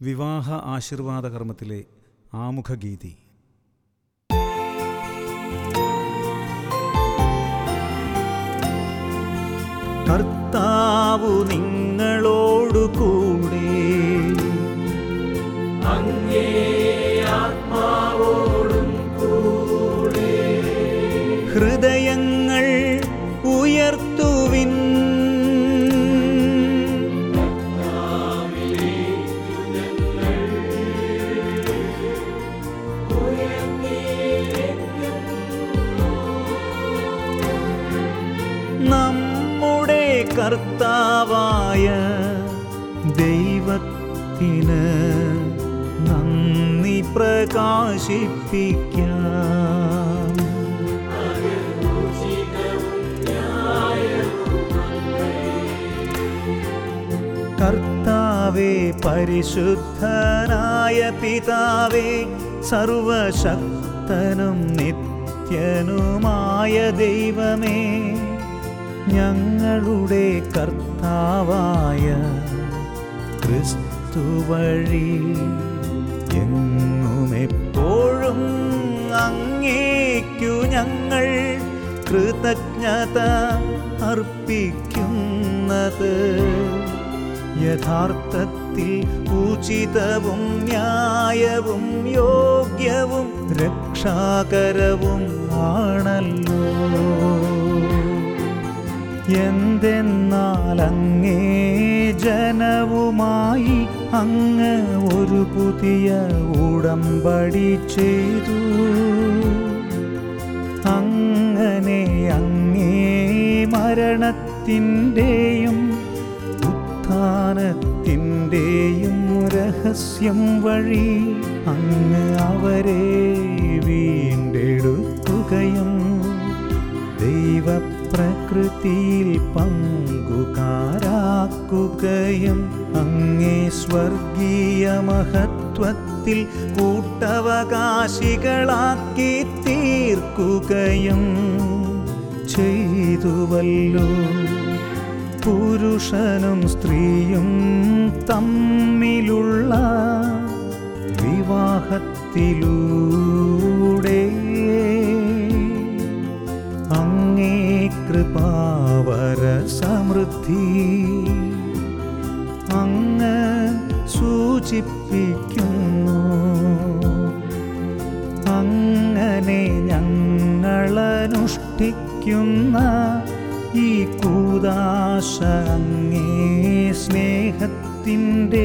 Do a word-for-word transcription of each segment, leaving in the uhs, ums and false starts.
വിവാഹ ആശീർവാദ കർമ്മത്തിലെ ആമുഖഗീതി. കർത്താവു നിങ്ങളോടു കൂടെ, അങ്ങേ ആത്മാവോടും കൂടെ. ഹൃദയങ്ങൾ ഉയർത്തുവിൻ, നമ്മുടെ കർത്താവായ ദൈവത്തിന് നന്ദി പ്രകാശിപ്പിക്കാം. കർത്താവേ, പരിശുദ്ധനായ പിതാവേ, സർവശക്തനും നിത്യനുമായ ദൈവമേ, ഞങ്ങളുടെ കർത്താവായ ക്രിസ്തു വഴി എങ്ങും എപ്പോഴും അങ്ങേക്കു ഞങ്ങൾ കൃതജ്ഞത അർപ്പിക്കുന്നത് യഥാർത്ഥത്തിൽ ഉചിതവും ന്യായവും യോഗ്യവും രക്ഷാകരവും ആണല്ലോ. എന്തെന്നാൽ അങ്ങേ ജനവുമായി അങ്ങ് ഒരു പുതിയ ഉടമ്പടി ചെയ്തു. അങ്ങനെ അങ്ങേ മരണത്തിൻ്റെയും ഉത്ഥാനത്തിൻ്റെയും രഹസ്യം വഴി അങ്ങ് അവരെ വീണ്ടെടുക്കുകയും ദൈവപ്രകൃതിയിൽ പങ്കുകാരാക്കുകയും അങ്ങേ സ്വർഗീയ മഹത്വത്തിൽ കൂട്ടവകാശികളാക്കി തീർക്കുകയും ചെയ്തുവല്ലോ. പുരുഷനും സ്ത്രീയും തമ്മിലുള്ള വിവാഹത്തിലൂടെ അങ്ങേ കൃപാവര സമൃദ്ധി അങ്ങ് സൂചിപ്പിക്കുന്നു. അങ്ങനെ ഞങ്ങളനുഷ്ഠിക്കുന്ന ഈ കൂദാശ അങ്ങേ സ്നേഹത്തിൻ്റെ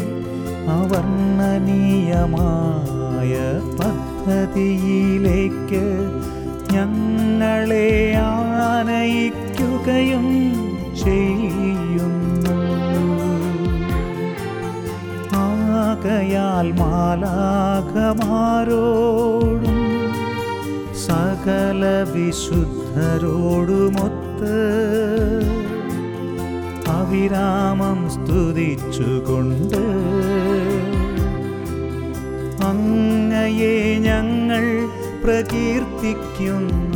അവർണ്ണനീയമായ പദ്ധതിയിലേക്ക് ഞങ്ങളെ ആനയിക്കുകയും ചെയ്യുന്നു. ആകയാൽ മാലാഖമാരോടും സകല വിശുദ്ധരോടുമൊത്ത് അവിരാമം സ്തുതിച്ചുകൊണ്ട് അങ്ങയെ ഞങ്ങൾ പ്രകീർത്തിക്കുന്നു.